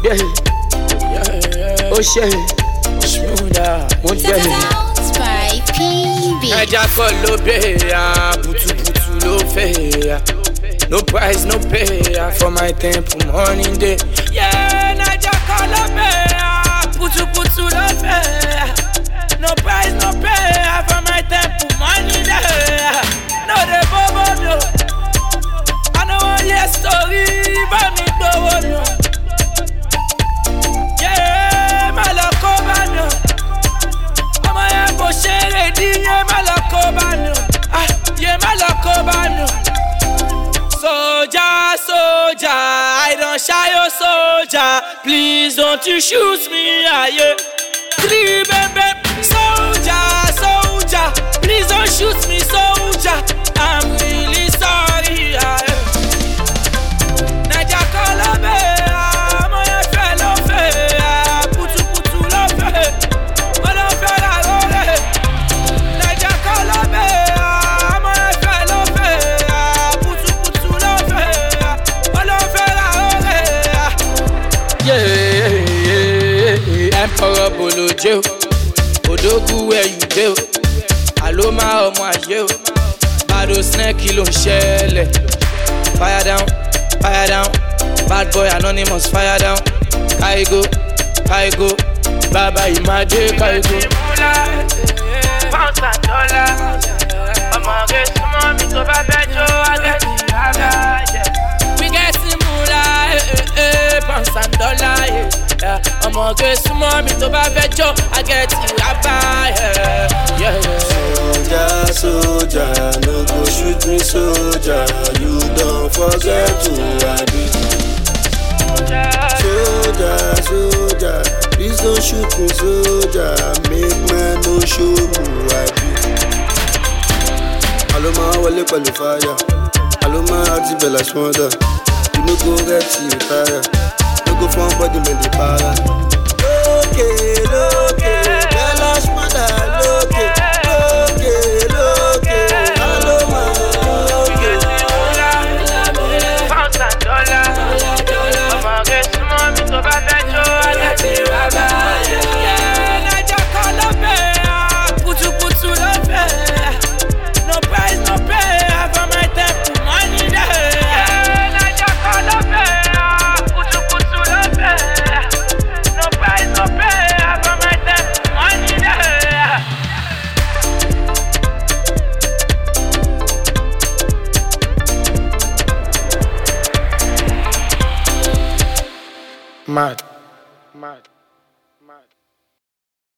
yeah, oh shit, smoother, one day. By PB. Naija call lo pay, putu putu lo pay. No price, no pay for my temple morning day. Yeah, Naija call lo pay, putu putu lo pay. No price, no pay for my temple morning day. No dey bobo no, I know one year story, but me don't know. Yeah, my love over no. Yeah, my love, soldier, soldier, I don't shy your soldier. Please don't you shoot me, yeah. Three baby, soldier, soldier, please don't shoot me, soldier. I'm really sorry, yeah. Naija call lo pay, mo ye fe lo fe, putu putu lo fe, mo lo fe la rore. Naija call lo pay, mo ye fe lo fe, putu putu lo fe, mo lo fe la rore. Yeah, Emperor Bolojo, Odogu where you do? Aloma ọmọ ayé o, Bado snake ló ń ṣẹlẹ̀. Fire down, fire down, bad boy anonymous fire down. Kaigo, Kaigo, Baba Imade Kaigo. Pounds and dollars, ọmọ rẹ̀ súnmọ́ mi tó bá fẹ́ jó agẹ́tì rárá. We get moolah, pounds and dollars, ọmọ rẹ̀ súnmọ́ mi tó bá fẹ́ jó agẹ́tì rárá. Soldier, soldier, no go shoot me, soldier. You don't forget who I be. Soldier, soldier, please don't shoot me, soldier. Make man no show who I be. Aloma wale pẹ̀lú fire, Aloma ati bella smother. You no go get you tire, no go fun body me dey para. Okay, okay, bella smother, okay. Mad, mad, mad.